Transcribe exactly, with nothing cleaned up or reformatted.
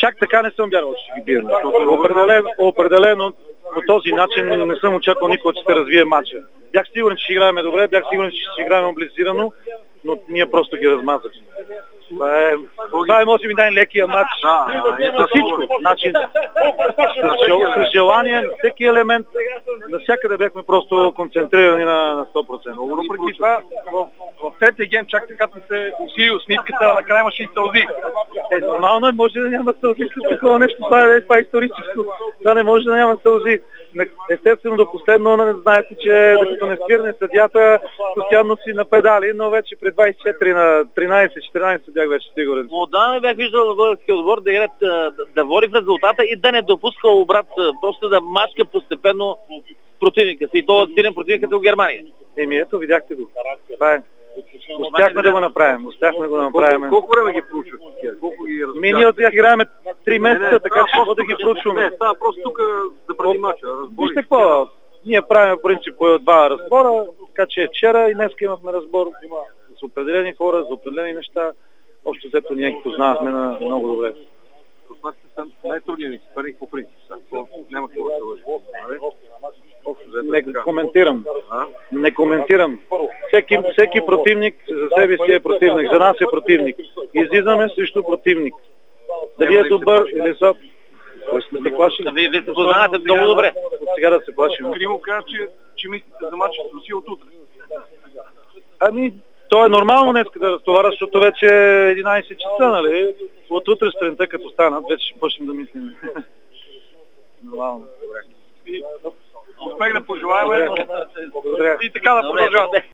чак така не съм вярвал, че ще ги бием. Определено, определено по този начин не съм очаквал никога, че ще развие матча. Бях сигурен, че ще играем добре, бях сигурен, че ще играем облизирано, но ние просто ги размазахме. Това е, това е може би най-лекия матч за всичко. Значи, с желание на всеки елемент, навсякъде бяхме просто концентрирани на, на сто процента. Но преди това, в, в третия гейм, чак така се усили усмивката, накрая имаше и сълзи. Е, нормално е, може да няма сълзи с такова нещо, това е, това е историческо. Това не може да няма сълзи. Естествено до последно не знаете, че докато не спирне съдията, постоянно си на педали, но вече при двайсет и четири на тринайсет четиринайсет бях вече сигурен. Отдавна бях виждал в българския отбор да играт, да, да води в резултата и да не допуска обрат, просто да мачка постепенно противника си. И то силен противникът от Германия. Еми ето, видяхте го. Това е. Успяхме да го направим. Успяхме да го направим. Колко, колко време ги проучват? Колко ги разпочват? Ми ние от тях играем три месеца, така че какво да ги проучваме. Не, става просто тук да преди мача. Вижте какво, ние правим в принцип по два разбора, така че вчера и днес имахме разбор с определени хора, за определени неща. Общо взето ние ги познавахме на много добре. Руснаците са най-трудният ни съперник по принцип. Няма какво да се лъжи. Не коментирам. Не коментирам. Всеки, всеки противник за себе си е противник. За нас е противник. Излизаме срещу противник. Дали е добър или слаб. Вие ви се познавате много добре. От сега да се плашим. Кримо каза, че, че мислите за матча с Русия от утре. Ами, то е нормално днес да разтоваря, защото вече е единайсет часа, нали? От утре сутринта като станат, вече ще почнем да мислим. Нормално. Успех да пожелаваме и така да продължаваме.